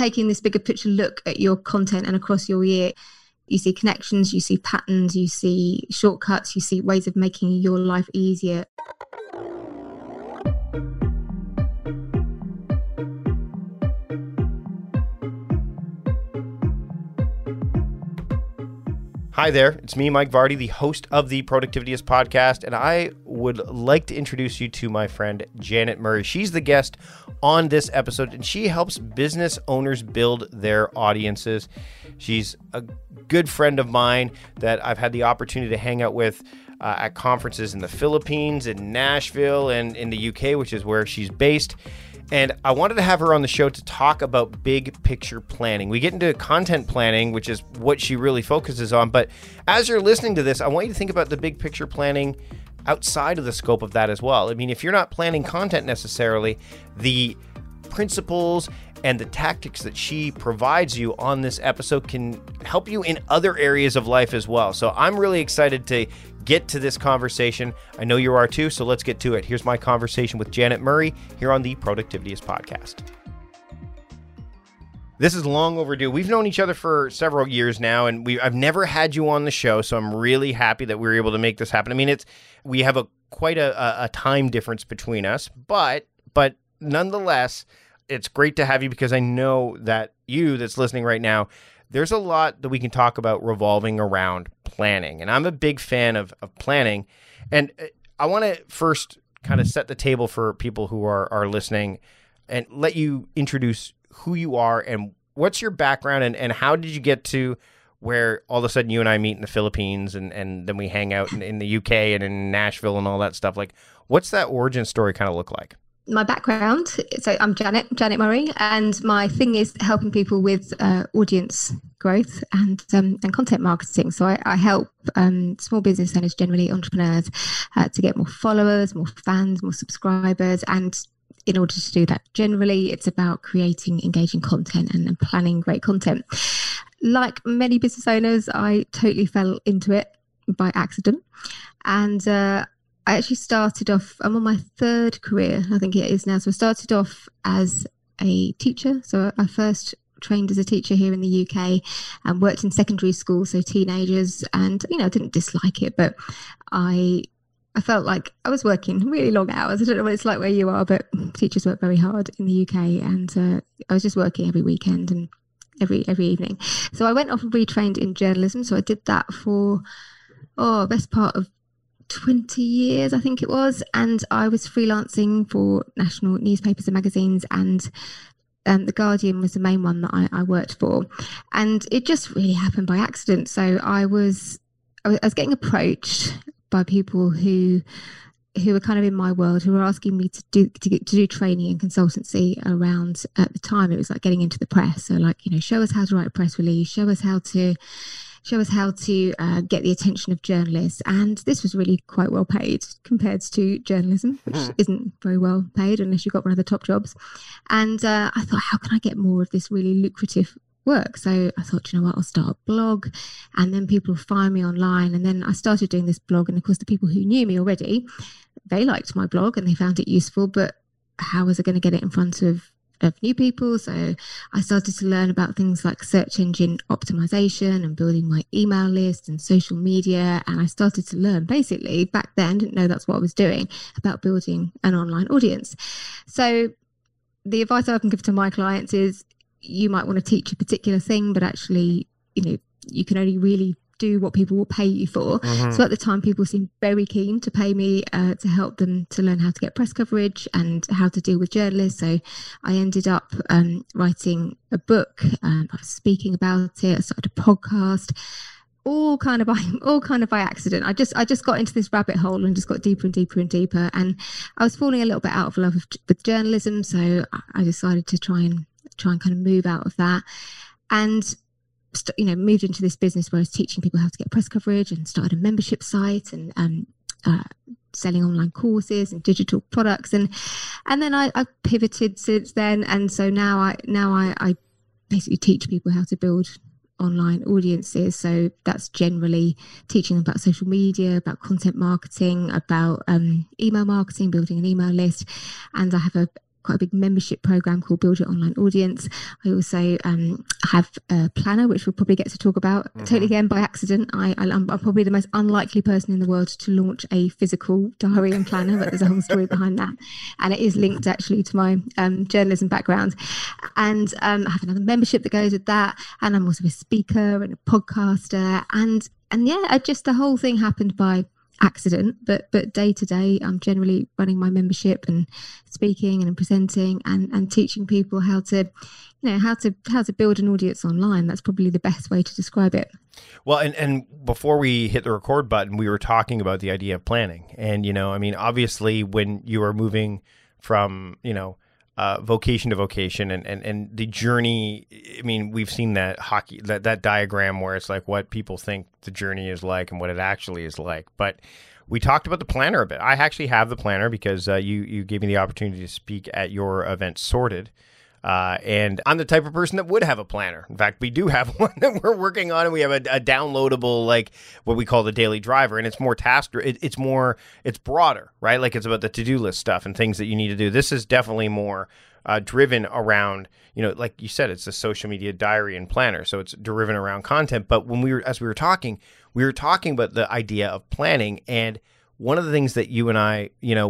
taking this bigger picture look at your content and across your year, you see connections, you see patterns, you see shortcuts, you see ways of making your life easier. Hi there, it's me, Mike Vardy, the host of the Productivityist podcast, and I would like to introduce you to my friend Janet Murray. She's the guest on this episode, and she helps business owners build their audiences. She's a good friend of mine that I've had the opportunity to hang out with at conferences in the Philippines, in Nashville, and in the UK, which is where she's based. And I wanted to have her on the show to talk about big picture planning. We get into content planning, which is what she really focuses on. But as you're listening to this, I want you to think about the big picture planning outside of the scope of that as well. I mean, if you're not planning content necessarily, the principles and the tactics that she provides you on this episode can help you in other areas of life as well. So I'm really excited to get to this conversation. I know you are too, so let's get to it. Here's my conversation with Janet Murray here on the Productivityist podcast. This is long overdue. We've known each other for several years now, and I've never had you on the show, so I'm really happy that we were able to make this happen. I mean, we have quite a time difference between us, but nonetheless, it's great to have you because I know that you that's listening right now, there's a lot that we can talk about revolving around planning. And I'm a big fan of planning. And I want to first kind of set the table for people who are listening and let you introduce who you are and what's your background and how did you get to where all of a sudden you and I meet in the Philippines and then we hang out in the UK and in Nashville and all that stuff. Like, what's that origin story kind of look like? My background, so I'm Janet Murray, and my thing is helping people with audience growth and content marketing. So I help small business owners, generally entrepreneurs, to get more followers, more fans, more subscribers. And in order to do that, generally, it's about creating engaging content and planning great content. Like many business owners, I totally fell into it by accident. And I actually started off, I'm on my third career, I think it is now. So I started off as a teacher. So I first trained as a teacher here in the UK and worked in secondary school, so teenagers. And, I didn't dislike it, but I felt like I was working really long hours. I don't know what it's like where you are, but teachers work very hard in the UK. And I was just working every weekend and every evening. So I went off and retrained in journalism. So I did that for, best part of 20 years, I think it was, and I was freelancing for national newspapers and magazines, and The Guardian was the main one that I worked for, and it just really happened by accident. So I was getting approached by people who were kind of in my world, who were asking me to do training and consultancy around, at the time it was like getting into the press, so like, show us how to write a press release, show us how to get the attention of journalists. And this was really quite well paid compared to journalism, which isn't very well paid unless you've got one of the top jobs. And I thought, how can I get more of this really lucrative work? So I thought, I'll start a blog and then people will find me online. And then I started doing this blog. And of course, the people who knew me already, they liked my blog and they found it useful. But how was I going to get it in front of new people? So I started to learn about things like search engine optimization and building my email list and social media. And I started to learn, basically back then, didn't know that's what I was doing, about building an online audience. So the advice I often give to my clients is you might want to teach a particular thing, but actually, you can only really do what people will pay you for. So at the time, people seemed very keen to pay me to help them to learn how to get press coverage and how to deal with journalists. So I ended up writing a book. I was speaking about it. I started a podcast. All kind of by accident. I just got into this rabbit hole and just got deeper and deeper and deeper. And I was falling a little bit out of love with journalism, so I decided to try and kind of move out of that. And moved into this business where I was teaching people how to get press coverage and started a membership site and selling online courses and digital products. And then I pivoted since then. And so now I basically teach people how to build online audiences. So that's generally teaching them about social media, about content marketing, about email marketing, building an email list. And I have quite a big membership program called Build Your Online Audience. I also have a planner, which we'll probably get to talk about. Totally again by accident. I'm probably the most unlikely person in the world to launch a physical diary and planner, but there's a whole story behind that. And it is linked actually to my journalism background. And I have another membership that goes with that. And I'm also a speaker and a podcaster. And yeah, the whole thing happened by accident, but day to day I'm generally running my membership and speaking and presenting and teaching people how to build an audience online. That's probably the best way to describe it. Well, and before we hit the record button, we were talking about the idea of planning. And obviously when you are moving from vocation to vocation and the journey, we've seen that that diagram where it's like what people think the journey is like and what it actually is like. But we talked about the planner a bit. I actually have the planner because you gave me the opportunity to speak at your event, Sorted. And I'm the type of person that would have a planner. In fact, we do have one that we're working on, and we have a downloadable, like what we call the daily driver, and it's more it's broader, right? Like it's about the to-do list stuff and things that you need to do. This is definitely more driven around, like you said, it's a social media diary and planner. So it's driven around content. But as we were talking about the idea of planning. And one of the things that you and I,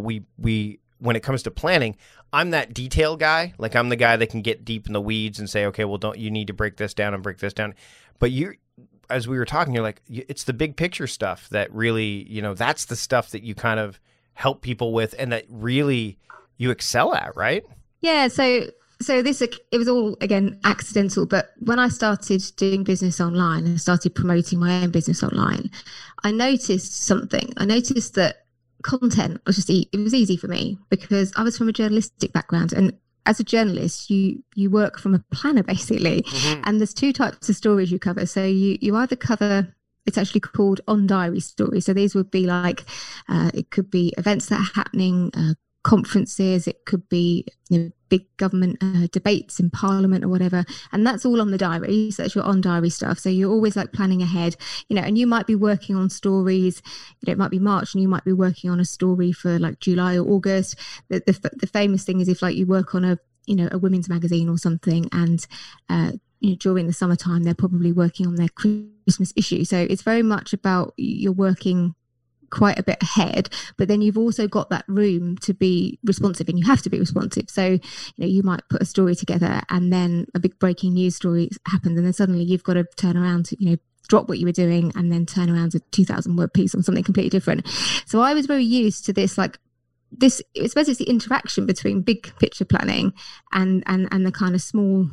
we when it comes to planning, I'm that detail guy. Like I'm the guy that can get deep in the weeds and say, okay, well, you need to break this down and break this down. But as we were talking, you're like, it's the big picture stuff that really, that's the stuff that you kind of help people with and that really you excel at, right? Yeah. So it was all, again, accidental. But when I started doing business online and started promoting my own business online, I noticed something. I noticed that content was it was easy for me because I was from a journalistic background, and as a journalist you work from a planner basically. And there's two types of stories you cover. So you either cover, it's actually called on diary stories, so these would be like it could be events that are happening, conferences, it could be big government debates in Parliament or whatever, and that's all on the diary. So that's your on diary stuff. So you're always like planning ahead, and you might be working on stories, it might be March and you might be working on a story for like July or August. The famous thing is if like you work on a women's magazine or something, and during the summertime they're probably working on their Christmas issue. So it's very much about you're working quite a bit ahead, but then you've also got that room to be responsive, and you have to be responsive. So you might put a story together and then a big breaking news story happens, and then suddenly you've got to turn around to drop what you were doing and then turn around to 2,000 word piece on something completely different. So I was very used to this, like this, it's basically the interaction between big picture planning and the kind of small,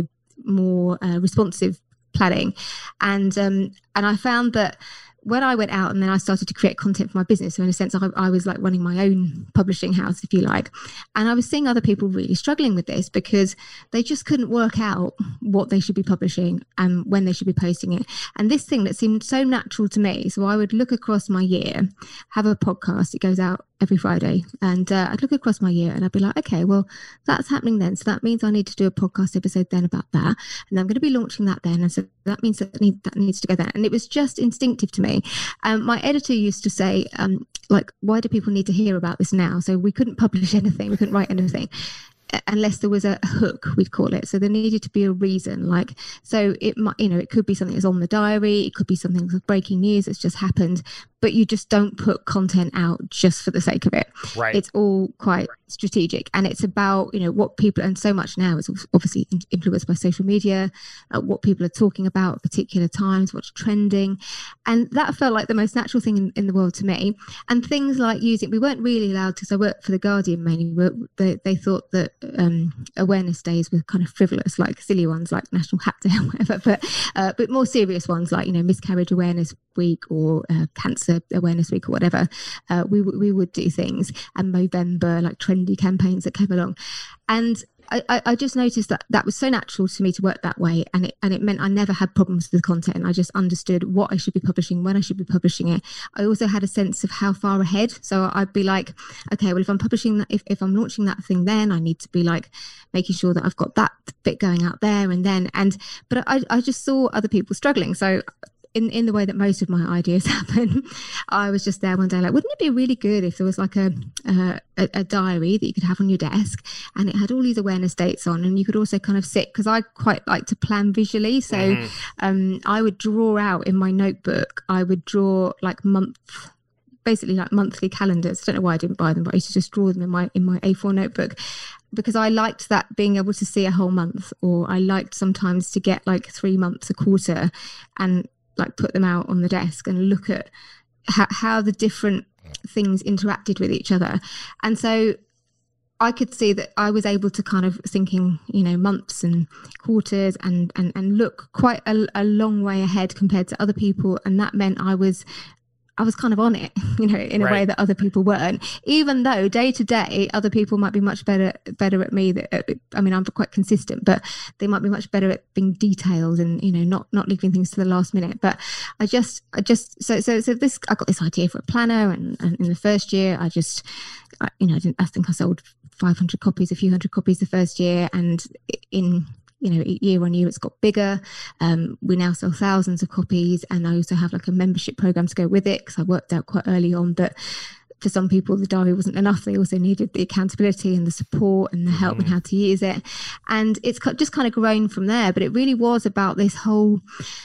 more responsive planning. And I found that when I went out and then I started to create content for my business, so in a sense I was like running my own publishing house, if you like, and I was seeing other people really struggling with this because they just couldn't work out what they should be publishing and when they should be posting it. And this thing that seemed so natural to me, so I would look across my year, have a podcast, it goes out every Friday, and I'd look across my year and I'd be like, okay, well, that's happening then, so that means I need to do a podcast episode then about that, and I'm going to be launching that then, and so that means that needs to go there. And it was just instinctive to me. My editor used to say, like, why do people need to hear about this now? So we couldn't publish anything, we couldn't write anything unless there was a hook, we'd call it. So there needed to be a reason, like, so it might, it could be something that's on the diary, it could be something that's breaking news that's just happened, but you just don't put content out just for the sake of it. Right. It's all quite strategic, and it's about, what people, and so much now is obviously influenced by social media, what people are talking about at particular times, what's trending. And that felt like the most natural thing in the world to me. And things like we weren't really allowed, because I worked for The Guardian mainly, they thought that awareness days were kind of frivolous, like silly ones like National Hat Day or whatever, but more serious ones like, Miscarriage Awareness Week or Cancer Awareness Week or whatever, we would do things, and Movember, like trendy campaigns that came along. And I just noticed that was so natural to me to work that way, and it meant I never had problems with the content. I just understood what I should be publishing, when I should be publishing it. I also had a sense of how far ahead. So I'd be like, okay, well, if I'm publishing that, if I'm launching that thing, then I need to be like making sure that I've got that bit going out there, but I just saw other people struggling. So in the way that most of my ideas happen, I was just there one day like, wouldn't it be really good if there was like a diary that you could have on your desk and it had all these awareness dates on, and you could also kind of sit, because I quite like to plan visually. So I would draw out in my notebook, I would draw like basically like monthly calendars. I don't know why I didn't buy them, but I used to just draw them in my A4 notebook, because I liked that, being able to see a whole month, or I liked sometimes to get like 3 months, a quarter, and like put them out on the desk and look at how the different things interacted with each other. And so I could see that I was able to kind of thinking, months and quarters and look quite a long way ahead compared to other people. And that meant I was kind of on it, in a way that other people weren't, even though day to day, other people might be much better at me. I'm quite consistent, but they might be much better at being detailed and, not leaving things to the last minute. But I got this idea for a planner. And in the first year, I think I sold 500 copies, a few hundred copies the first year. And in year on year, it's got bigger. We now sell thousands of copies, and I also have like a membership program to go with it, because I worked out quite early on that for some people the diary wasn't enough. They also needed the accountability and the support and the help and how to use it. And it's just kind of grown from there. But it really was about this whole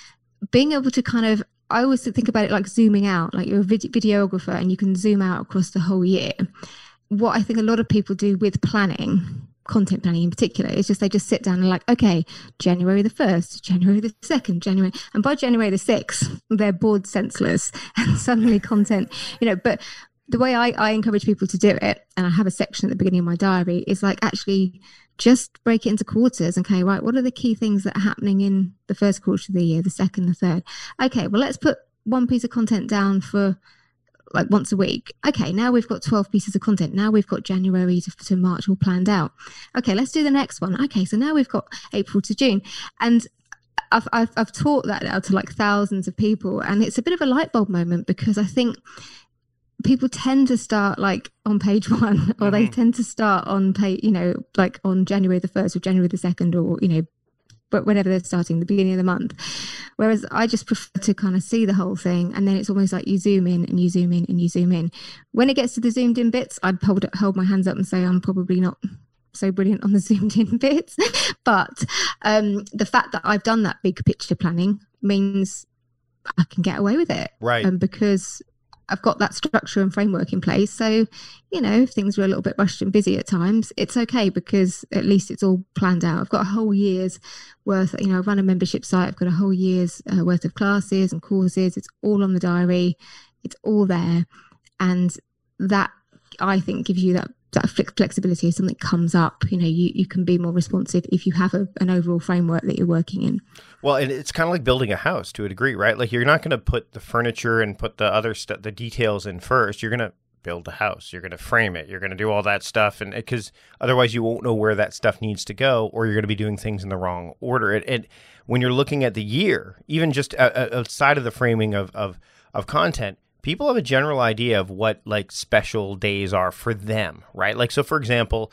being able to kind of, I always think about it like zooming out, like you're a videographer and you can zoom out across the whole year. What I think a lot of people do with planning, content planning in particular, is just they just sit down and like, okay, January the 1st, January the 2nd, January, and by January the 6th, they're bored senseless and suddenly content, but the way I encourage people to do it, and I have a section at the beginning of my diary, is like actually just break it into quarters. Okay, right, what are the key things that are happening in the first quarter of the year, the second, the third? Okay, well, let's put one piece of content down for like once a week. Okay, now we've got 12 pieces of content. Now we've got January to March all planned out. Okay, let's do the next one. Okay, so now we've got April to June. And I've taught that now to like thousands of people, and it's a bit of a light bulb moment, because I think people tend to start like on page 1, or they tend to start on page, like on January the 1st or January the 2nd, or, but whenever they're starting, the beginning of the month. Whereas I just prefer to kind of see the whole thing, and then it's almost like you zoom in and you zoom in and you zoom in. When it gets to the zoomed in bits, I'd hold my hands up and say I'm probably not so brilliant on the zoomed in bits. But the fact that I've done that big picture planning means I can get away with it. Right. Because I've got that structure and framework in place. So, if things were a little bit rushed and busy at times, it's okay, because at least it's all planned out. I've got a whole year's worth, I run a membership site. I've got a whole year's worth of classes and courses. It's all on the diary. It's all there. And that, I think, gives you that flexibility. If something comes up, you can be more responsive if you have an overall framework that you're working in. Well, and it's kind of like building a house to a degree, right? Like you're not going to put the furniture and put the other stuff, the details in first. You're going to build a house. You're going to frame it. You're going to do all that stuff. And because otherwise you won't know where that stuff needs to go, or you're going to be doing things in the wrong order. And when you're looking at the year, even just outside of the framing of content, people have a general idea of what like special days are for them, right? Like, so for example,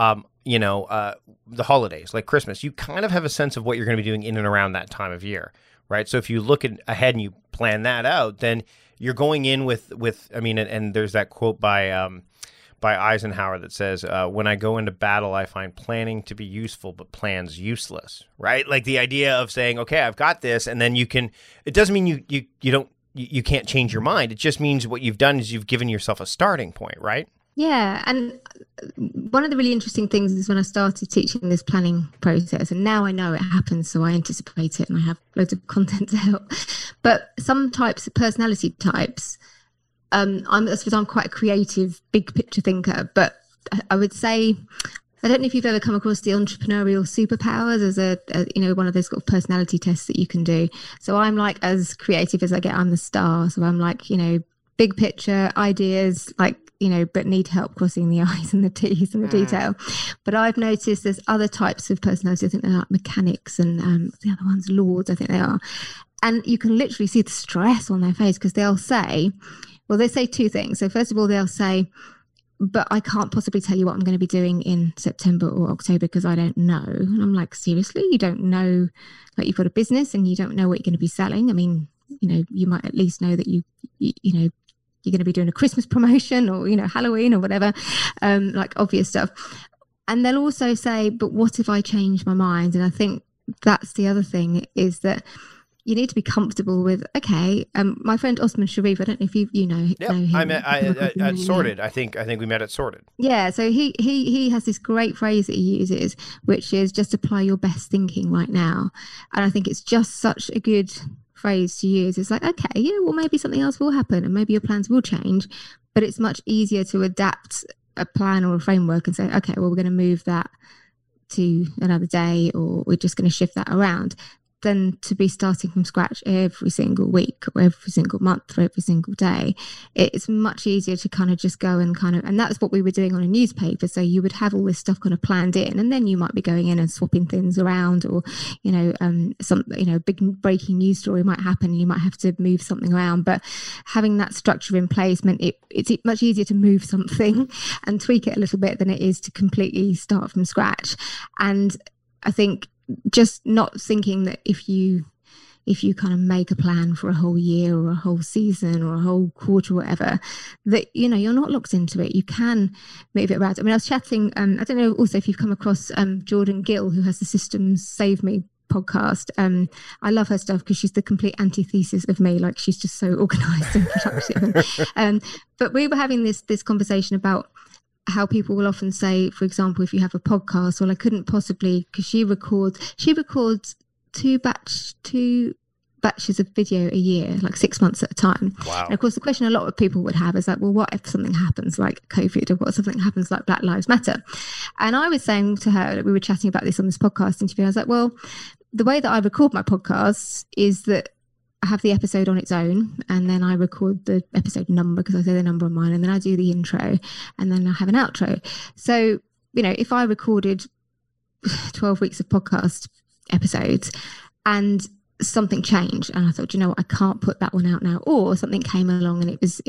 the holidays, like Christmas, you kind of have a sense of what you're going to be doing in and around that time of year, right? So if you look ahead and you plan that out, then you're going in with and there's that quote by Eisenhower that says, when I go into battle, I find planning to be useful, but plans useless, right? Like the idea of saying, okay, I've got this. And then it doesn't mean you can't change your mind. It just means what you've done is you've given yourself a starting point, right? Yeah. And one of the really interesting things is when I started teaching this planning process, and now I know it happens, so I anticipate it and I have loads of content to help. But some personality types, I suppose I'm quite a creative, big picture thinker, but I would say, I don't know if you've ever come across the entrepreneurial superpowers as one of those sort of personality tests that you can do. So I'm like as creative as I get. I'm the star. So I'm like, big picture ideas, like, but need help crossing the I's and the T's and the detail. But I've noticed there's other types of personality. I think they're like mechanics, and the other one's lords, I think they are. And you can literally see the stress on their face, because they'll say two things. So first of all, they'll say, but I can't possibly tell you what I'm going to be doing in September or October because I don't know. And I'm like, seriously? You don't know? Like, you've got a business and you don't know what you're going to be selling? I mean, you might at least know that you know, you're going to be doing a Christmas promotion or, Halloween or whatever, like obvious stuff. And they'll also say, but what if I change my mind? And I think that's the other thing, is that you need to be comfortable with, okay, my friend Osman Sharif, I don't know if you know him. I met at Sorted. I think we met at Sorted. Yeah, so he has this great phrase that he uses, which is just apply your best thinking right now. And I think it's just such a good phrase to use. It's like, okay, well, maybe something else will happen and maybe your plans will change, but it's much easier to adapt a plan or a framework and say, okay, well, we're going to move that to another day, or we're just going to shift that around, than to be starting from scratch every single week or every single month or every single day. It's much easier to kind of just go and that's what we were doing on a newspaper. So you would have all this stuff kind of planned in, and then you might be going in and swapping things around, or, big breaking news story might happen and you might have to move something around. But having that structure in place meant it's much easier to move something and tweak it a little bit than it is to completely start from scratch. And I think just not thinking that if you kind of make a plan for a whole year or a whole season or a whole quarter or whatever, that, you're not locked into it. You can move it around. I mean, I was chatting, I don't know also if you've come across Jordan Gill, who has the Systems Save Me podcast. I love her stuff because she's the complete antithesis of me. Like, she's just so organized and productive. But we were having this conversation about how people will often say, for example, if you have a podcast, well, I couldn't possibly, because she records two batches of video a year, like 6 months at a time. Wow. And of course, the question a lot of people would have is like, well, what if something happens like COVID, or what if something happens like Black Lives Matter? And I was saying to her, we were chatting about this on this podcast interview, I was like, well, the way that I record my podcasts is that I have the episode on its own, and then I record the episode number because I say the number on mine, and then I do the intro, and then I have an outro. So, if I recorded 12 weeks of podcast episodes and something changed and I thought, I can't put that one out now, or something came along and it was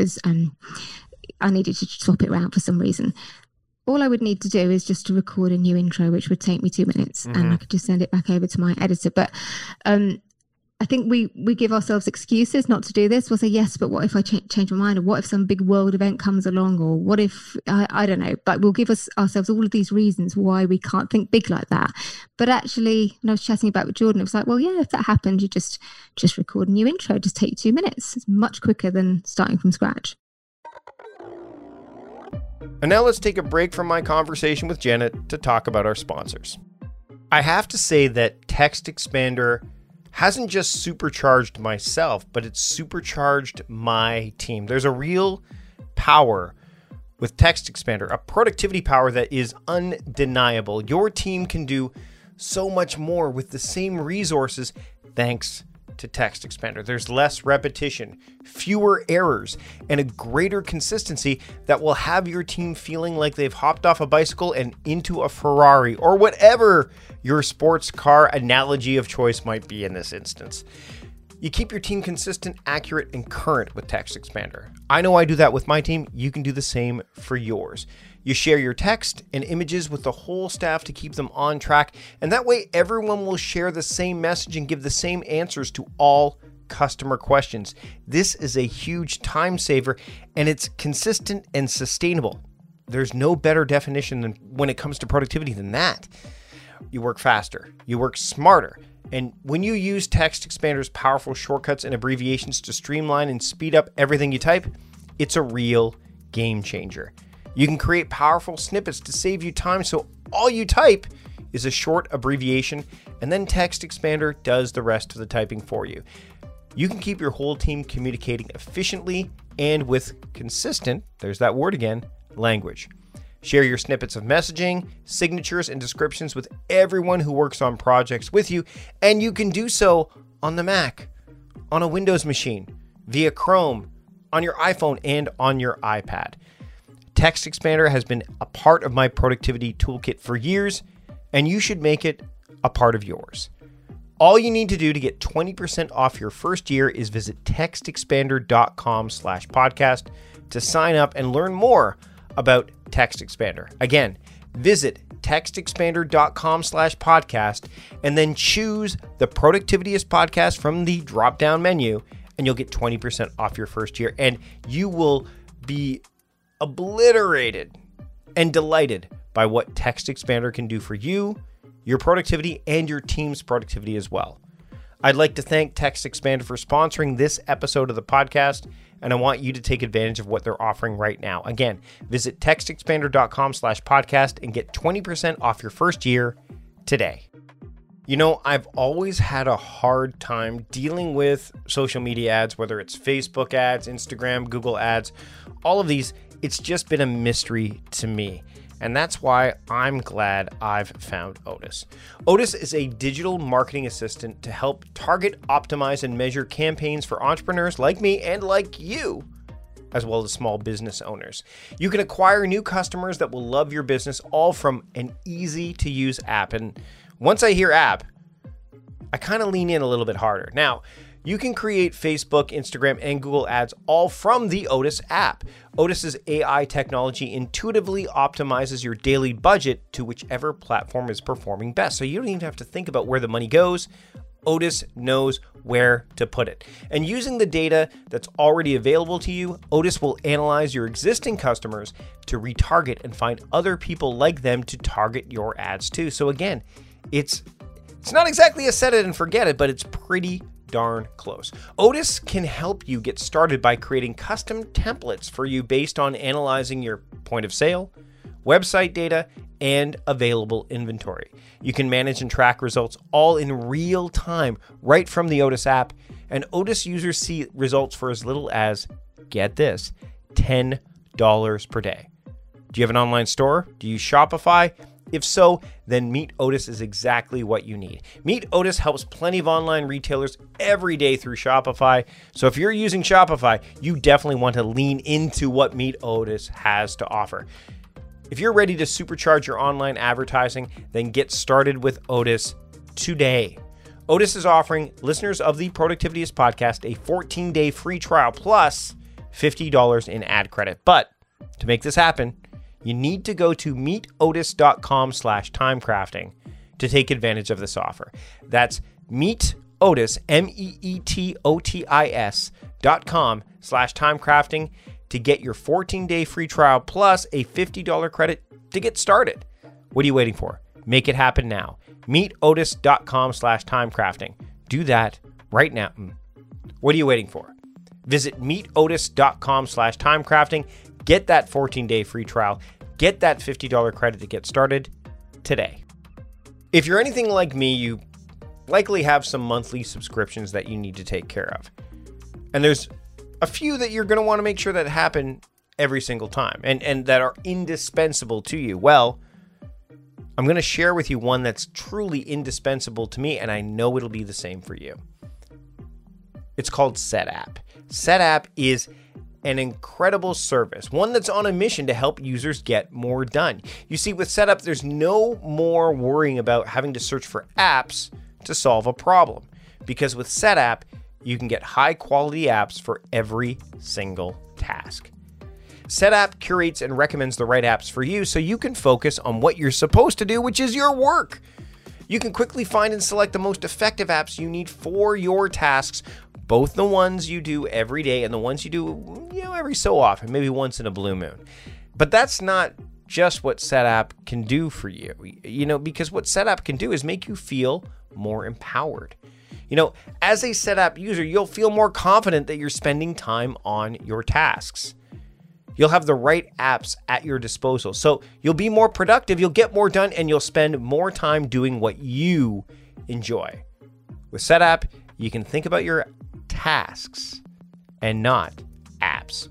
I needed to swap it around for some reason, all I would need to do is just to record a new intro, which would take me 2 minutes, and I could just send it back over to my editor. But I think we give ourselves excuses not to do this. We'll say, yes, but what if I change my mind? Or what if some big world event comes along? Or what if, I don't know, but we'll give ourselves all of these reasons why we can't think big like that. But actually, when I was chatting about with Jordan, it was like, well, yeah, if that happened, you just record a new intro, just take 2 minutes. It's much quicker than starting from scratch. And now let's take a break from my conversation with Janet to talk about our sponsors. I have to say that TextExpander hasn't just supercharged myself, but it's supercharged my team. There's a real power with TextExpander, a productivity power that is undeniable. Your team can do so much more with the same resources thanks to TextExpander. There's less repetition, fewer errors, and a greater consistency that will have your team feeling like they've hopped off a bicycle and into a Ferrari, or whatever your sports car analogy of choice might be in this instance. You keep your team consistent, accurate, and current with TextExpander. I know I do that with my team. You can do the same for yours. You share your text and images with the whole staff to keep them on track, and that way everyone will share the same message and give the same answers to all customer questions. This is a huge time saver, and it's consistent and sustainable. There's no better definition than when it comes to productivity than that. You work faster, you work smarter, and when you use TextExpander's powerful shortcuts and abbreviations to streamline and speed up everything you type, it's a real game changer. You can create powerful snippets to save you time, so all you type is a short abbreviation, and then TextExpander does the rest of the typing for you. You can keep your whole team communicating efficiently and with consistent, there's that word again, language. Share your snippets of messaging, signatures, and descriptions with everyone who works on projects with you, and you can do so on the Mac, on a Windows machine, via Chrome, on your iPhone, and on your iPad. TextExpander has been a part of my productivity toolkit for years, and you should make it a part of yours. All you need to do to get 20% off your first year is visit textexpander.com/podcast to sign up and learn more about TextExpander. Again, visit textexpander.com/podcast and then choose the Productivityist podcast from the drop-down menu, and you'll get 20% off your first year. And you will be obliterated and delighted by what Text Expander can do for you, your productivity, and your team's productivity as well. I'd like to thank Text Expander for sponsoring this episode of the podcast, and I want you to take advantage of what they're offering right now. Again, visit textexpander.com/podcast and get 20% off your first year today. You know, I've always had a hard time dealing with social media ads, whether it's Facebook ads, Instagram, Google ads, all of these. It's just been a mystery to me. And that's why I'm glad I've found Otis. Otis is a digital marketing assistant to help target, optimize, and measure campaigns for entrepreneurs like me and like you, as well as small business owners. You can acquire new customers that will love your business, all from an easy-to-use app. And once I hear app, I kind of lean in a little bit harder. Now, you can create Facebook, Instagram, and Google ads all from the Otis app. Otis's AI technology intuitively optimizes your daily budget to whichever platform is performing best. So you don't even have to think about where the money goes. Otis knows where to put it. And using the data that's already available to you, Otis will analyze your existing customers to retarget and find other people like them to target your ads too. So again, it's not exactly a set it and forget it, but it's pretty darn close. Otis can help you get started by creating custom templates for you based on analyzing your point of sale, website data, and available inventory. You can manage and track results all in real time right from the Otis app, and Otis users see results for as little as, get this, $10 per day. Do you have an online store? Do you use Shopify? If so, then Meet Otis is exactly what you need. Meet Otis helps plenty of online retailers every day through Shopify. So if you're using Shopify, you definitely want to lean into what Meet Otis has to offer. If you're ready to supercharge your online advertising, then get started with Otis today. Otis is offering listeners of the Productivityist podcast a 14-day free trial plus $50 in ad credit. But to make this happen, you need to go to meetotis.com/timecrafting to take advantage of this offer. That's meetotis, meetotis.com/timecrafting to get your 14-day free trial plus a $50 credit to get started. What are you waiting for? Make it happen now. meetotis.com/timecrafting. Do that right now. What are you waiting for? Visit meetotis.com/timecrafting. Get that 14-day free trial. Get that $50 credit to get started today. If you're anything like me, you likely have some monthly subscriptions that you need to take care of. And there's a few that you're going to want to make sure that happen every single time and that are indispensable to you. Well, I'm going to share with you one that's truly indispensable to me, and I know it'll be the same for you. It's called Setapp. Setapp is an incredible service, one that's on a mission to help users get more done. You see, with Setapp, there's no more worrying about having to search for apps to solve a problem, because with Setapp, you can get high quality apps for every single task. Setapp curates and recommends the right apps for you so you can focus on what you're supposed to do, which is your work. You can quickly find and select the most effective apps you need for your tasks, both the ones you do every day and the ones you do, every so often, maybe once in a blue moon. But that's not just what Setapp can do for you, because what Setapp can do is make you feel more empowered. As a Setapp user, you'll feel more confident that you're spending time on your tasks. You'll have the right apps at your disposal. So you'll be more productive, you'll get more done, and you'll spend more time doing what you enjoy. With Setapp, you can think about your tasks and not apps.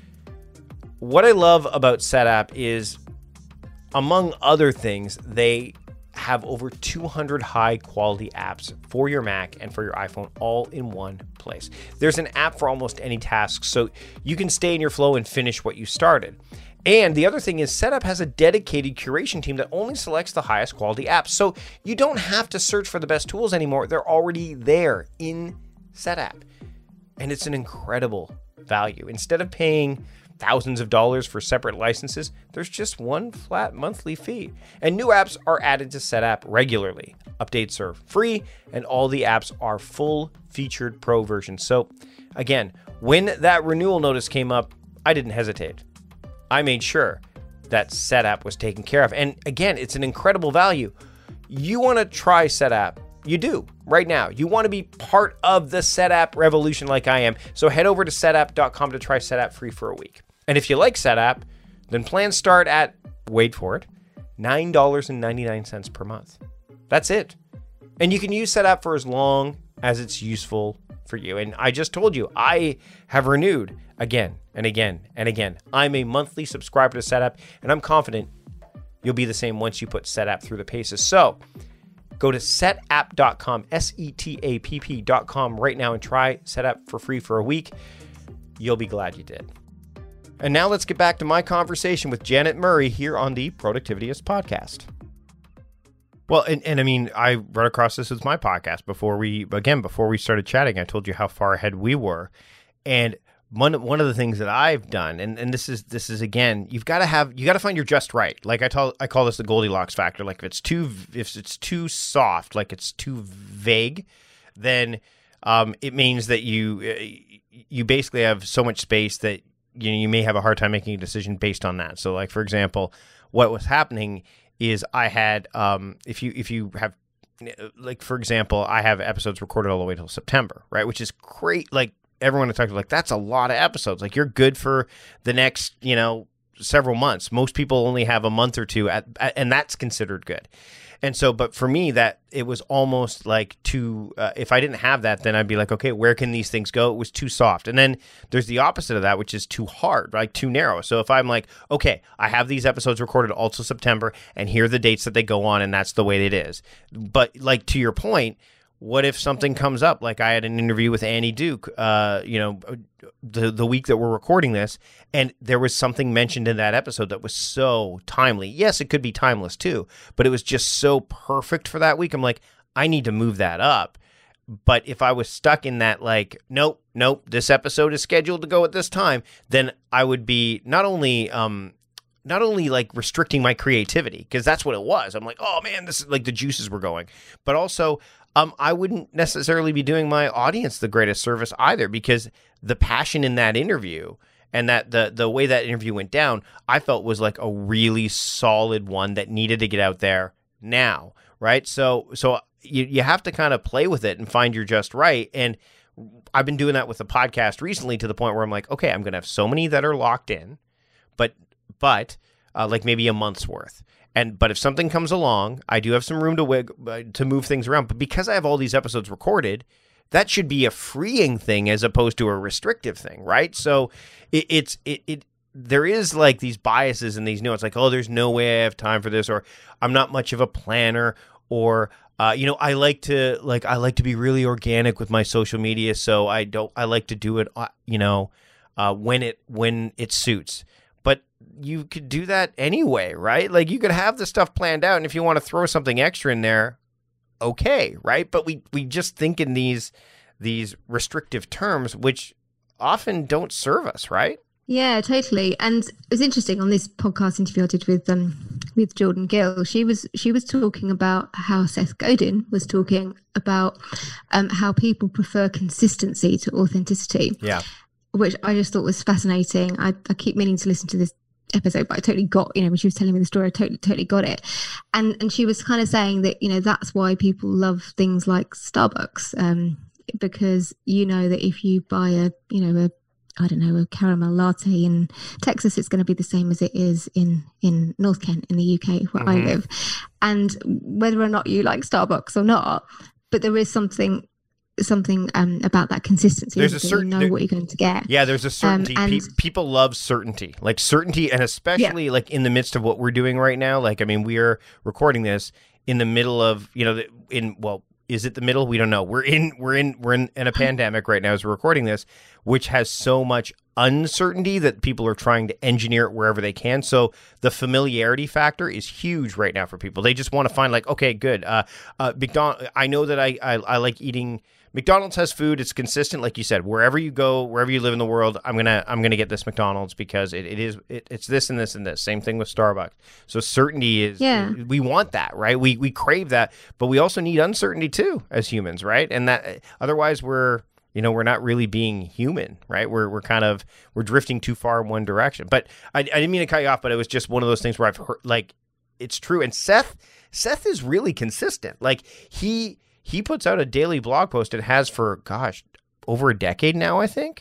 What I love about Setapp is, among other things, they have over 200 high quality apps for your Mac and for your iPhone all in one place. There's an app for almost any task, so you can stay in your flow and finish what you started. And the other thing is Setapp has a dedicated curation team that only selects the highest quality apps. So you don't have to search for the best tools anymore. They're already there in Setapp. And it's an incredible value. Instead of paying thousands of dollars for separate licenses. There's just one flat monthly fee. And new apps are added to SetApp regularly. Updates are free, and all the apps are full-featured pro versions. So, again, when that renewal notice came up, I didn't hesitate. I made sure that SetApp was taken care of. And again, it's an incredible value. You want to try SetApp. You do right now. You want to be part of the SetApp revolution like I am. So head over to setapp.com to try SetApp free for a week. And if you like SetApp, then plans start at, wait for it, $9.99 per month. That's it. And you can use SetApp for as long as it's useful for you. And I just told you, I have renewed again and again and again. I'm a monthly subscriber to SetApp, and I'm confident you'll be the same once you put SetApp through the paces. So go to setapp.com, SETAPP.com right now and try SetApp for free for a week. You'll be glad you did. And now let's get back to my conversation with Janet Murray here on the Productivityist podcast. Well, and I mean, I run across this with my podcast before we started chatting. I told you how far ahead we were. And one of the things that I've done, and this is again, you got to find your just right. Like I call this the Goldilocks factor. Like if it's too soft, like it's too vague, then it means that you basically have so much space that you may have a hard time making a decision based on that. So like, for example, what was happening is I had, if you have, like, for example, I have episodes recorded all the way till September, right? Which is great. Like everyone I talked to, like, that's a lot of episodes. Like you're good for the next, several months. Most people only have a month or two and that's considered good. And so, but for me, that it was almost like too, if I didn't have that, then I'd be like, okay, where can these things go? It was too soft. And then there's the opposite of that, which is too hard, like too narrow. So if I'm like, okay, I have these episodes recorded also September, and here are the dates that they go on, and that's the way it is. But like to your point, what if something comes up? Like I had an interview with Annie Duke, the week that we're recording this, and there was something mentioned in that episode that was so timely. Yes, it could be timeless too, but it was just so perfect for that week. I'm like, I need to move that up. But if I was stuck in that, like, nope, this episode is scheduled to go at this time, then I would be not only like restricting my creativity, because that's what it was. I'm like, oh man, this is like the juices were going, but also I wouldn't necessarily be doing my audience the greatest service either, because the passion in that interview and that the way that interview went down, I felt was like a really solid one that needed to get out there now, right? So you have to kind of play with it and find your just right. And I've been doing that with the podcast recently to the point where I'm like, okay, I'm going to have so many that are locked in, but like maybe a month's worth. But if something comes along, I do have some room to move things around. But because I have all these episodes recorded, that should be a freeing thing as opposed to a restrictive thing, right? So there is like these biases and these it's like, oh, there's no way I have time for this, or I'm not much of a planner, or I like to be really organic with my social media, so I like to do it when it suits. But you could do that anyway, right? Like you could have the stuff planned out, and if you want to throw something extra in there, okay, right? But we just think in these restrictive terms, which often don't serve us, right? Yeah, totally. And it was interesting on this podcast interview I did with Jordan Gill. She was talking about how Seth Godin was talking about how people prefer consistency to authenticity. Yeah. Which I just thought was fascinating. I keep meaning to listen to this episode, but I totally got, when she was telling me the story, I totally got it. And she was kind of saying that, that's why people love things like Starbucks, because that if you buy a caramel latte in Texas, it's going to be the same as it is in North Kent in the UK where I live. And whether or not you like Starbucks or not, but there is something about that consistency. There's a certain, you know what you're going to get. Yeah, there's a certainty. People love certainty, and especially like in the midst of what we're doing right now. Like, I mean, we are recording this in the middle of, is it the middle? We don't know. We're in a pandemic right now as we're recording this, which has so much uncertainty that people are trying to engineer it wherever they can. So the familiarity factor is huge right now for people. They just want to find like, okay, good. McDonald's. I know that I like eating. McDonald's has food. It's consistent, like you said. Wherever you go, wherever you live in the world, I'm gonna get this McDonald's because it's this and this and this. Same thing with Starbucks. So certainty is we want that, right? We crave that, but we also need uncertainty too as humans, right? And that otherwise we're not really being human, right? We're drifting too far in one direction. But I didn't mean to cut you off, but it was just one of those things where I've heard like it's true. And Seth is really consistent. Like he puts out a daily blog post and has for, over a decade now, I think.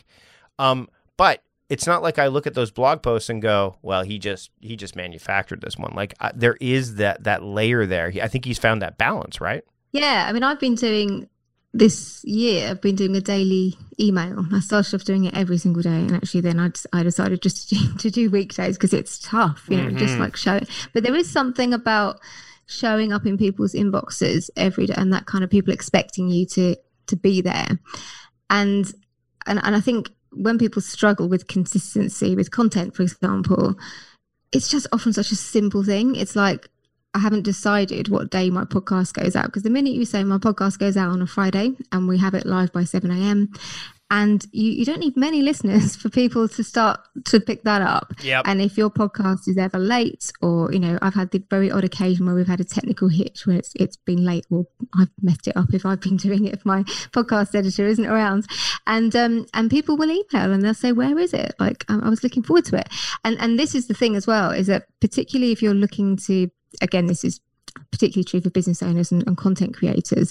But it's not like I look at those blog posts and go, well, he just manufactured this one. Like there is that layer there. I think he's found that balance, right? Yeah. I mean, I've been doing this year, I've been doing a daily email. I started off doing it every single day. And actually then I decided just to do weekdays because it's tough, just like show it. But there is something about showing up in people's inboxes every day and that kind of people expecting you to be there. And I think when people struggle with consistency with content, for example, it's just often such a simple thing. It's like, I haven't decided what day my podcast goes out, because the minute you say my podcast goes out on a Friday and we have it live by 7 a.m. and you don't need many listeners for people to start to pick that up. Yep. And if your podcast is ever late, or, I've had the very odd occasion where we've had a technical hitch where it's been late, or I've messed it up if I've been doing it, if my podcast editor isn't around. And people will email and they'll say, where is it? Like, I was looking forward to it. And this is the thing as well, is that particularly if you're looking to, again, this is particularly true for business owners and content creators,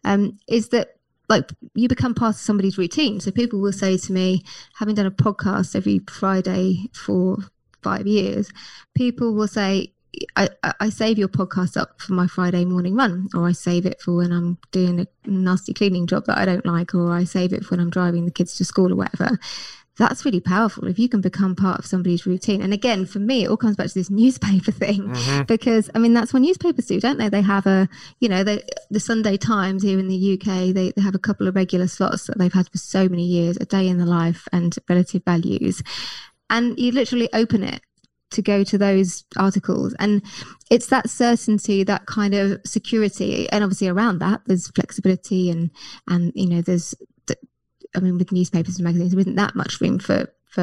is that like you become part of somebody's routine. So people will say to me, having done a podcast every Friday for 5 years, people will say, I save your podcast up for my Friday morning run, or I save it for when I'm doing a nasty cleaning job that I don't like, or I save it for when I'm driving the kids to school or whatever. That's really powerful if you can become part of somebody's routine. And again, for me, it all comes back to this newspaper thing, because I mean, that's what newspapers do, don't they? They have the Sunday Times here in the UK, they have a couple of regular slots that they've had for so many years, a day in the life and relative values. And you literally open it to go to those articles. And it's that certainty, that kind of security. And obviously around that, there's flexibility and there's, with newspapers and magazines, there isn't that much room for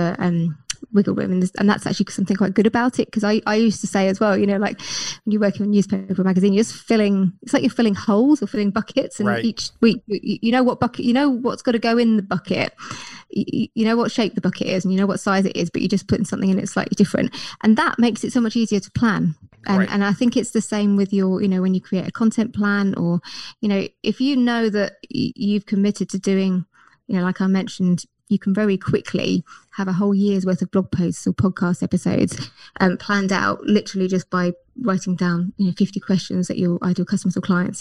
wiggle room, and that's actually something quite good about it. Because I used to say as well, like when you're working on newspaper or magazine, you're just it's like you're filling holes or filling buckets, and each week you know what bucket, what's got to go in the bucket, you know what shape the bucket is, and you know what size it is, but you're just putting something in it slightly different, and that makes it so much easier to plan. And I think it's the same with your, when you create a content plan, or if you know that you've committed to doing, like I mentioned, you can very quickly have a whole year's worth of blog posts or podcast episodes planned out, literally just by writing down 50 questions that your ideal customers or clients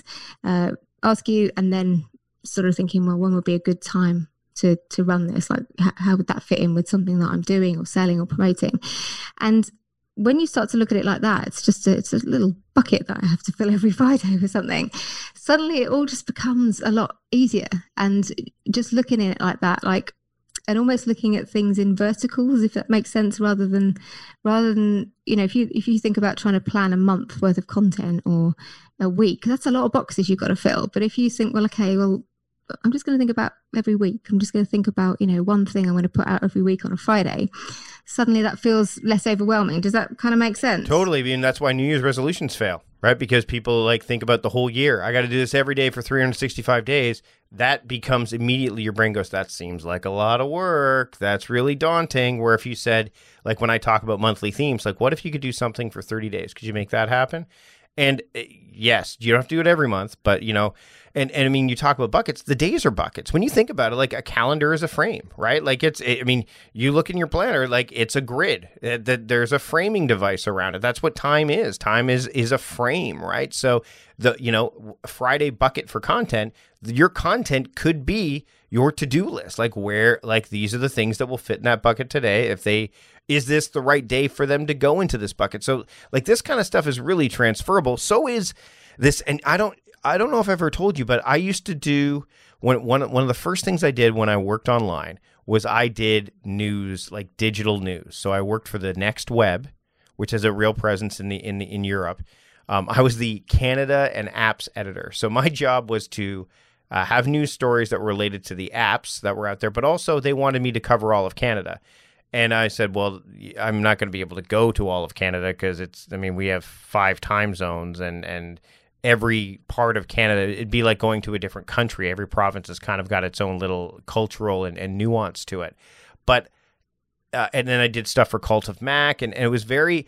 ask you, and then sort of thinking, well, when would be a good time to run this? Like, how would that fit in with something that I'm doing or selling or promoting? And when you start to look at it like that, it's a little bucket that I have to fill every Friday or something. Suddenly it all just becomes a lot easier. And just looking at it like that, and almost looking at things in verticals, if that makes sense, rather than if you think about trying to plan a month worth of content or a week, that's a lot of boxes you've got to fill. But if you think, I'm just going to think about every week. I'm just going to think about, one thing I'm going to put out every week on a Friday. Suddenly that feels less overwhelming. Does that kind of make sense? Totally. I mean, that's why New Year's resolutions fail, right? Because people think about the whole year. I got to do this every day for 365 days. That becomes immediately, your brain goes, that seems like a lot of work. That's really daunting. Where if you said, like when I talk about monthly themes, like what if you could do something for 30 days? Could you make that happen? And yes, you don't have to do it every month, but and I mean, you talk about buckets, the days are buckets. When you think about it, like a calendar is a frame, right? Like you look in your planner, like it's a grid, that there's a framing device around it. That's what time is. Time is a frame, right? So Friday bucket for content, your content could be your to-do list. These are the things that will fit in that bucket today. Is this the right day for them to go into this bucket? So this kind of stuff is really transferable. So is this, and I don't know if I ever told you, but I used to do one of the first things I did when I worked online was I did news, like digital news. So I worked for the Next Web, which has a real presence in Europe. I was the Canada and apps editor. So my job was to have news stories that were related to the apps that were out there, but also they wanted me to cover all of Canada. And I said, well, I'm not going to be able to go to all of Canada because we have 5 time zones and every part of Canada, it'd be like going to a different country. Every province has kind of got its own little cultural and nuance to it. But, and then I did stuff for Cult of Mac, and it was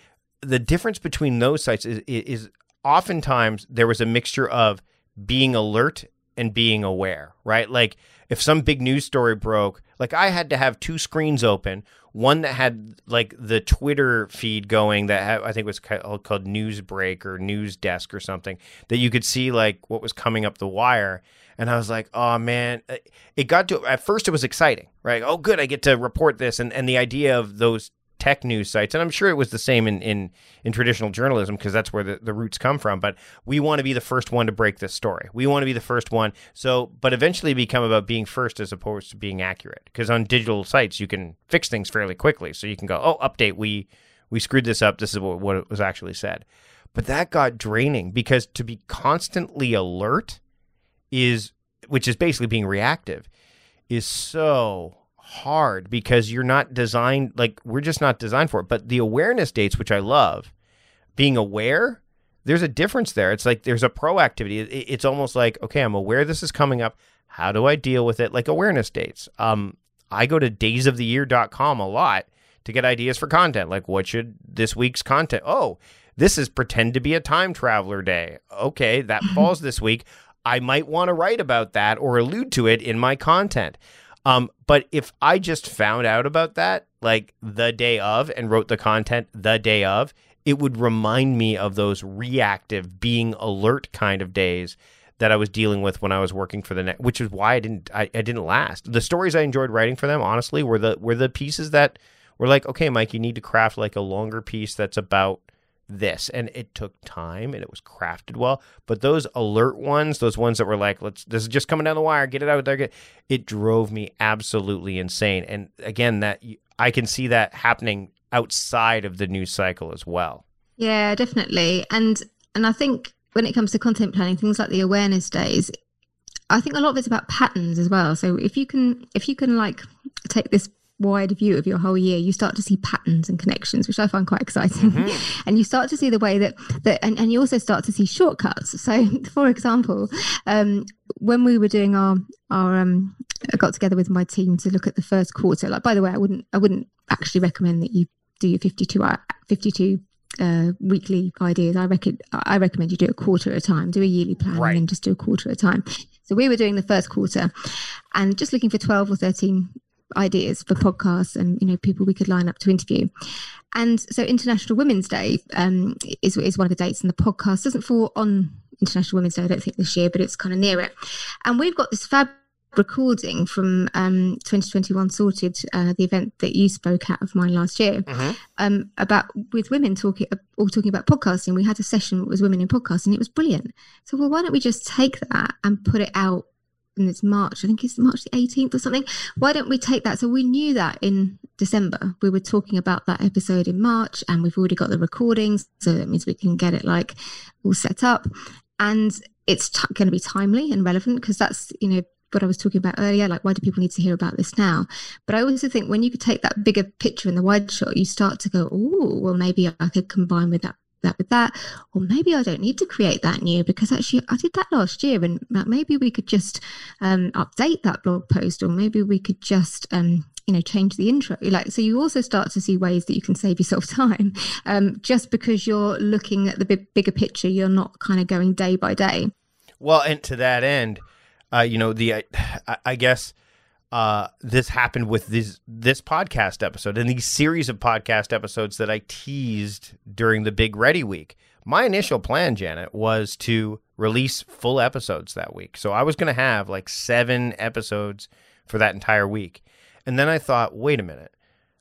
the difference between those sites is oftentimes there was a mixture of being alert and being aware, right? Like if some big news story broke, like I had to have 2 screens open, one that had like the Twitter feed going that I think was called Newsbreak or News Desk or something, that you could see like what was coming up the wire. And I was like, oh man, it got to, at first it was exciting, right? Oh good, I get to report this. And the idea of those tech news sites, and I'm sure it was the same in traditional journalism because that's where the roots come from, but we want to be the first one to break this story. We want to be the first one. So, but eventually become about being first as opposed to being accurate, because on digital sites, you can fix things fairly quickly. So you can go, oh, update, we screwed this up. This is what was actually said. But that got draining because to be constantly alert which is basically being reactive, is so hard because you're not designed, like we're just not designed for it. But the awareness dates, which I love, being aware, there's a difference there. It's like there's a proactivity. It's almost like, okay, I'm aware this is coming up. How do I deal with it? Like awareness dates. I go to daysoftheyear.com a lot to get ideas for content. Like what should this week's content? Oh, this is pretend to be a time traveler day. Okay, that falls this week. I might want to write about that or allude to it in my content. But if I just found out about that like the day of and wrote the content the day of, it would remind me of those reactive, being alert kind of days that I was dealing with when I was working for the net, which is why I didn't last. The stories I enjoyed writing for them, honestly, were the pieces that were like, okay, Mike, you need to craft like a longer piece that's about this, and it took time and it was crafted well. But those alert ones, those ones that were like, this is just coming down the wire, get it out there, it drove me absolutely insane. And again, that I can see that happening outside of the news cycle as well. Yeah, definitely. And I think when it comes to content planning, things like the awareness days, I think a lot of it's about patterns as well. So if you can like take this wide view of your whole year, you start to see patterns and connections, which I find quite exciting. Mm-hmm. And you start to see the way that and you also start to see shortcuts. So for example, when we were doing our I got together with my team to look at the first quarter. Like, by the way, I wouldn't actually recommend that you do your 52 weekly ideas. I recommend you do a quarter at a time, do a yearly plan, right, and then just do a quarter at a time. So we were doing the first quarter and just looking for 12 or 13 ideas for podcasts and people we could line up to interview. And so International Women's Day is one of the dates, and the podcast doesn't fall on International Women's Day, I don't think, this year, but it's kind of near it. And we've got this fab recording from 2021 Sorted, the event that you spoke at of mine last year, about with women talking about podcasting. We had a session that was women in podcasting. It was brilliant. So, well, why don't we just take that and put it out? And it's March, I think it's March the 18th or something. Why don't we take that? So we knew that in December. We were talking about that episode in March, and we've already got the recordings. So that means we can get it like all set up. And it's going to be timely and relevant, because that's, what I was talking about earlier, like, why do people need to hear about this now? But I also think when you could take that bigger picture in the wide shot, you start to go, oh, well, maybe I could combine with that with that, or maybe I don't need to create that new, because actually I did that last year, and maybe we could just update that blog post, or maybe we could just change the intro. So you also start to see ways that you can save yourself time, just because you're looking at the bigger picture. You're not kind of going day by day. Well, and to that end, I guess this happened with this podcast episode and these series of podcast episodes that I teased during the Big Ready Week. My initial plan, Janet, was to release full episodes that week. So I was going to have like 7 episodes for that entire week. And then I thought, wait a minute,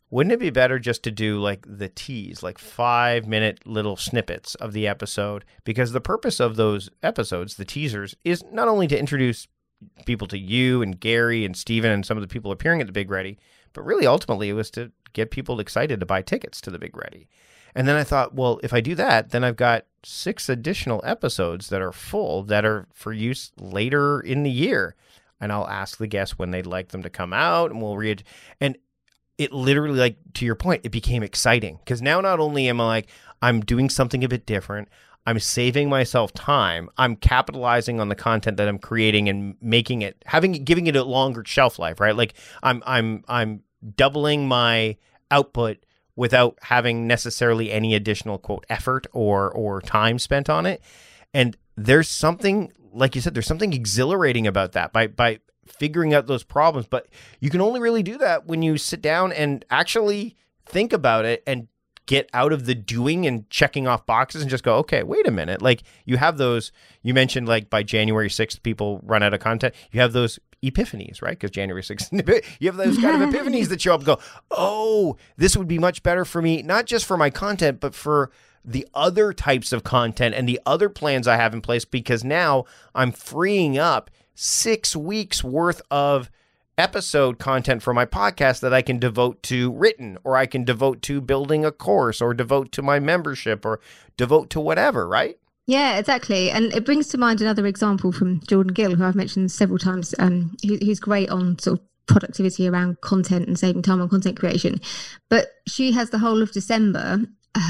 wouldn't it be better just to do like the tease, like 5-minute little snippets of the episode? Because the purpose of those episodes, the teasers, is not only to introduce people to you and Gary and Steven and some of the people appearing at the Big Ready, but really ultimately it was to get people excited to buy tickets to the Big Ready. And then I thought, well, if I do that, then I've got 6 additional episodes that are full that are for use later in the year. And I'll ask the guests when they'd like them to come out, and we'll read. And it literally, like, to your point, it became exciting. Because now not only am I like, I'm doing something a bit different, I'm saving myself time, I'm capitalizing on the content that I'm creating and making it, giving it a longer shelf life, right? Like I'm doubling my output without having necessarily any additional, quote, effort or time spent on it. And there's something, like you said, there's something exhilarating about that by figuring out those problems. But you can only really do that when you sit down and actually think about it and get out of the doing and checking off boxes and just go, okay, wait a minute. Like you have those, you mentioned like by January 6th, people run out of content. You have those epiphanies, right? Because January 6th, you have those kind of epiphanies that show up and go, oh, this would be much better for me, not just for my content, but for the other types of content and the other plans I have in place, because now I'm freeing up 6 weeks worth of episode content for my podcast that I can devote to written, or I can devote to building a course, or devote to my membership, or devote to whatever, right? Yeah, exactly. And it brings to mind another example from Jordan Gill, who I've mentioned several times. He's great on sort of productivity around content and saving time on content creation. But she has the whole of December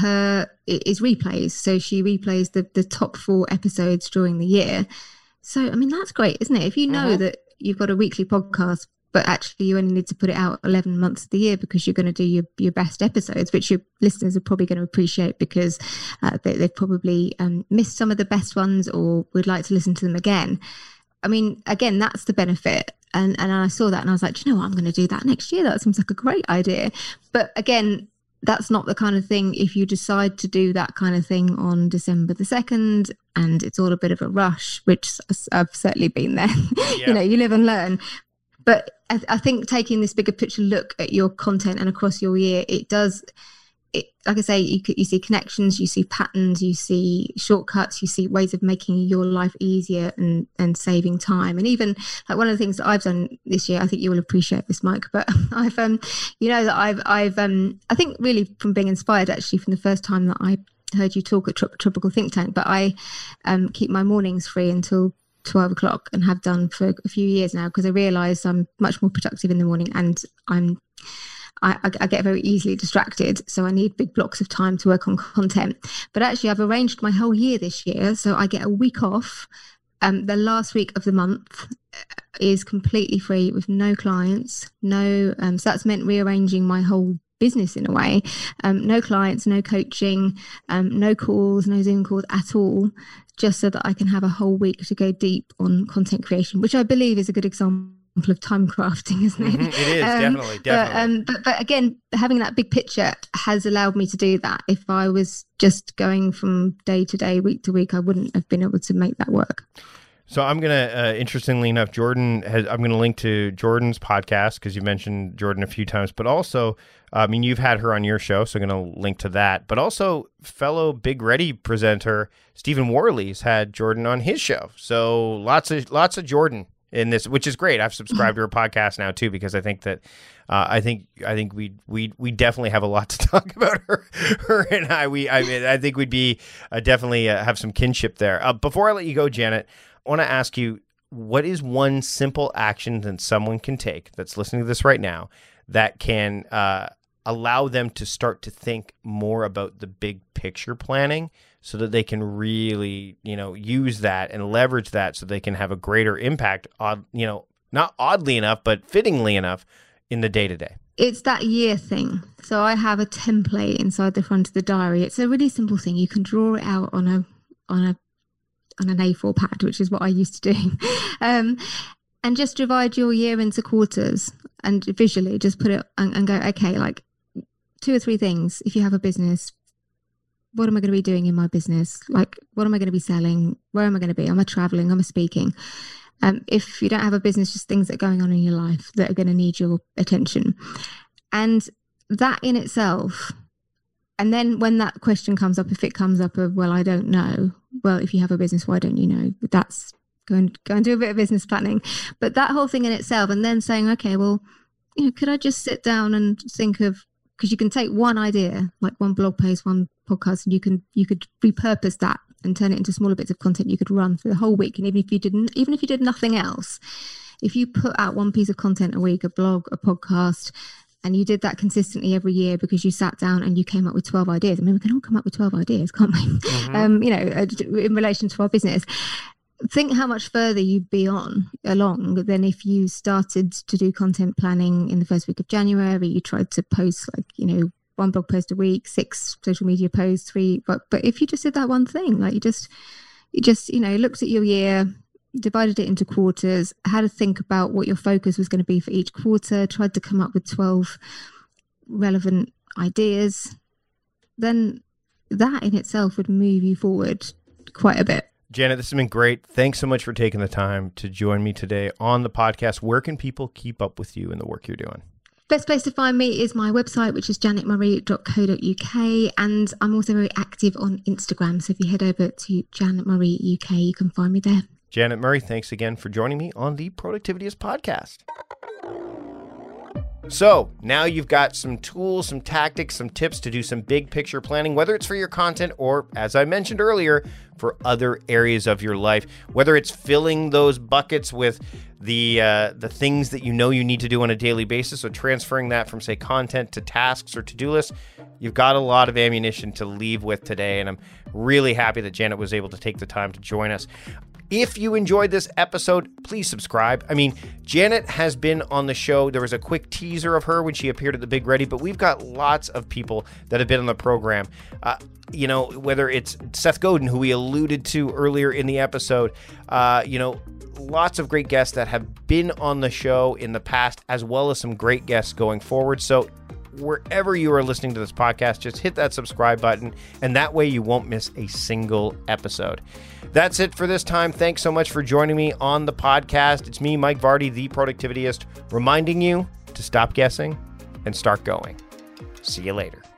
is replays. So she replays the top 4 episodes during the year. So, I mean, that's great, isn't it? If you know that you've got a weekly podcast, but actually you only need to put it out 11 months of the year because you're going to do your best episodes, which your listeners are probably going to appreciate because they've probably missed some of the best ones or would like to listen to them again. I mean, again, that's the benefit. And I saw that and I was like, do you know what? I'm going to do that next year. That seems like a great idea. But again, that's not the kind of thing, if you decide to do that kind of thing on December the 2nd and it's all a bit of a rush, which I've certainly been there, Yeah. You know, you live and learn. But I think taking this bigger picture look at your content and across your year, it does, like I say, you see connections, you see patterns, you see shortcuts, you see ways of making your life easier and saving time. And even like one of the things that I've done this year, I think you will appreciate this, Mike, but I've, you know, that I've I think really from being inspired actually from the first time that I heard you talk at Tropical Think Tank, but I keep my mornings free until 12 o'clock and have done for a few years now, because I realised I'm much more productive in the morning and I get very easily distracted. So I need big blocks of time to work on content. But actually I've arranged my whole year this year. So I get a week off. The last week of the month is completely free with no clients, so that's meant rearranging my whole business in a way. No clients, no coaching, no calls, no Zoom calls at all, just so that I can have a whole week to go deep on content creation, which I believe is a good example of time crafting, isn't it? It is, definitely. But again, having that big picture has allowed me to do that. If I was just going from day to day, week to week, I wouldn't have been able to make that work. So I'm going to, interestingly enough, I'm going to link to Jordan's podcast because you mentioned Jordan a few times, but also, I mean, you've had her on your show, so I'm going to link to that. But also, fellow Big Ready presenter Stephen Worley's had Jordan on his show. So lots of Jordan in this, which is great. I've subscribed to her podcast now too, because I think that I think we definitely have a lot to talk about her and I think we'd be definitely have some kinship there. Before I let you go, Janet, I want to ask you, what is one simple action that someone can take that's listening to this right now that can allow them to start to think more about the big picture planning so that they can really, use that and leverage that so they can have a greater impact on, not oddly enough, but fittingly enough in the day-to-day? It's that year thing. So I have a template inside the front of the diary. It's a really simple thing. You can draw it out on an A4 pad, which is what I used to do. And just divide your year into quarters and visually just put it and go, okay, like 2 or 3 things. If you have a business, what am I going to be doing in my business? Like, what am I going to be selling? Where am I going to be? Am I traveling? Am I speaking? If you don't have a business, just things that are going on in your life that are going to need your attention. And that in itself, and then when that question comes up, if it comes up of, well, I don't know. Well, if you have a business, why don't you know? But that's go and do a bit of business planning. But that whole thing in itself, and then saying, okay, well, could I just sit down and think of, because you can take one idea, like one blog post, one podcast, and you could repurpose that and turn it into smaller bits of content you could run for the whole week. And even if you did nothing else, if you put out one piece of content a week, a blog, a podcast, and you did that consistently every year because you sat down and you came up with 12 ideas. I mean, we can all come up with 12 ideas, can't we? Mm-hmm. In relation to our business. Think how much further you'd be along than if you started to do content planning in the first week of January. You tried to post one blog post a week, 6 social media posts, 3. But if you just did that one thing, like you just looked at your year, divided it into quarters, had to think about what your focus was going to be for each quarter, tried to come up with 12 relevant ideas, then that in itself would move you forward quite a bit. Janet, this has been great. Thanks so much for taking the time to join me today on the podcast. Where can people keep up with you and the work you're doing? Best place to find me is my website, which is janetmurray.co.uk. And I'm also very active on Instagram. So if you head over to Janet Murray UK, you can find me there. Janet Murray, thanks again for joining me on the Productivityist podcast. So now you've got some tools, some tactics, some tips to do some big picture planning, whether it's for your content or, as I mentioned earlier, for other areas of your life, whether it's filling those buckets with the things that you need to do on a daily basis, or transferring that from, say, content to tasks or to-do lists. You've got a lot of ammunition to leave with today, and I'm really happy that Janet was able to take the time to join us. If you enjoyed this episode, please subscribe. I mean, Janet has been on the show. There was a quick teaser of her when she appeared at the Big Ready, but we've got lots of people that have been on the program. Whether it's Seth Godin, who we alluded to earlier in the episode, lots of great guests that have been on the show in the past, as well as some great guests going forward. So wherever you are listening to this podcast, just hit that subscribe button, and that way you won't miss a single episode. That's it for this time. Thanks so much for joining me on the podcast. It's me, Mike Vardy, the Productivityist, reminding you to stop guessing and start going. See you later.